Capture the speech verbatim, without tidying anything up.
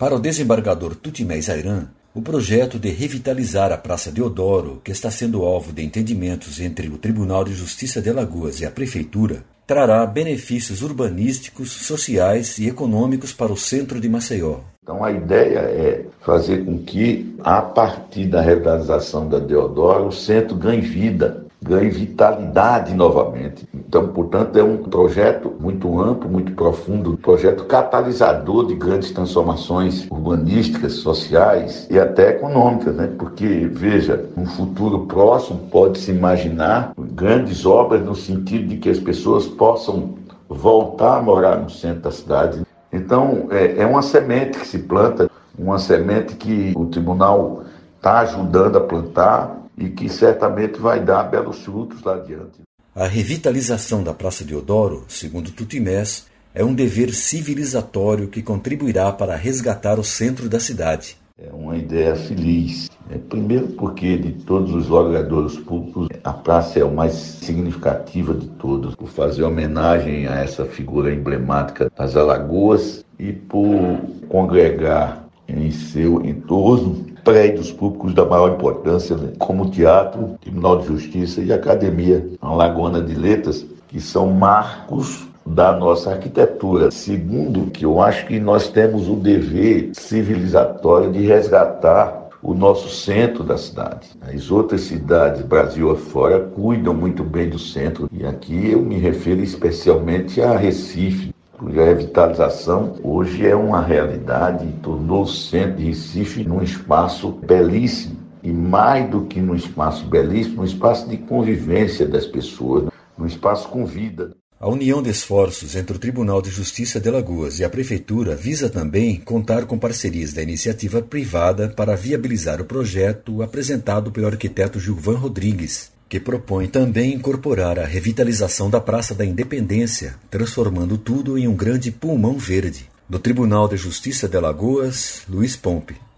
Para o desembargador Tutimés Ayran, o projeto de revitalizar a Praça Deodoro, que está sendo alvo de entendimentos entre o Tribunal de Justiça de Alagoas e a Prefeitura, trará benefícios urbanísticos, sociais e econômicos para o centro de Maceió. Então a ideia é fazer com que, a partir da revitalização da Deodoro, o centro ganhe vida, ganhe vitalidade novamente. Então, portanto, é um projeto muito amplo, muito profundo, um projeto catalisador de grandes transformações urbanísticas, sociais e até econômicas, né? Porque, veja, no futuro próximo pode-se imaginar grandes obras no sentido de que as pessoas possam voltar a morar no centro da cidade. Então, é, é uma semente que se planta, uma semente que o tribunal está ajudando a plantar e que certamente vai dar belos frutos lá adiante. A revitalização da Praça Deodoro, segundo Tutimés, é um dever civilizatório que contribuirá para resgatar o centro da cidade. É uma ideia feliz. É, primeiro porque de todos os logadores públicos, a praça é a mais significativa de todos, por fazer homenagem a essa figura emblemática das Alagoas e por congregar em seu entorno prédios públicos da maior importância, né? Como o Teatro, Tribunal de Justiça e a Academia Alagoana de Letras, que são marcos da nossa arquitetura. Segundo, que eu acho que nós temos o dever civilizatório de resgatar o nosso centro da cidade. As outras cidades, Brasil afora, cuidam muito bem do centro. E aqui eu me refiro especialmente a Recife, porque a revitalização hoje é uma realidade e tornou o centro de Recife num espaço belíssimo. E mais do que num espaço belíssimo, um espaço de convivência das pessoas, um espaço com vida. A união de esforços entre o Tribunal de Justiça de Alagoas e a Prefeitura visa também contar com parcerias da iniciativa privada para viabilizar o projeto apresentado pelo arquiteto Gilvan Rodrigues, que propõe também incorporar a revitalização da Praça da Independência, transformando tudo em um grande pulmão verde. Do Tribunal de Justiça de Alagoas, Luiz Pompe.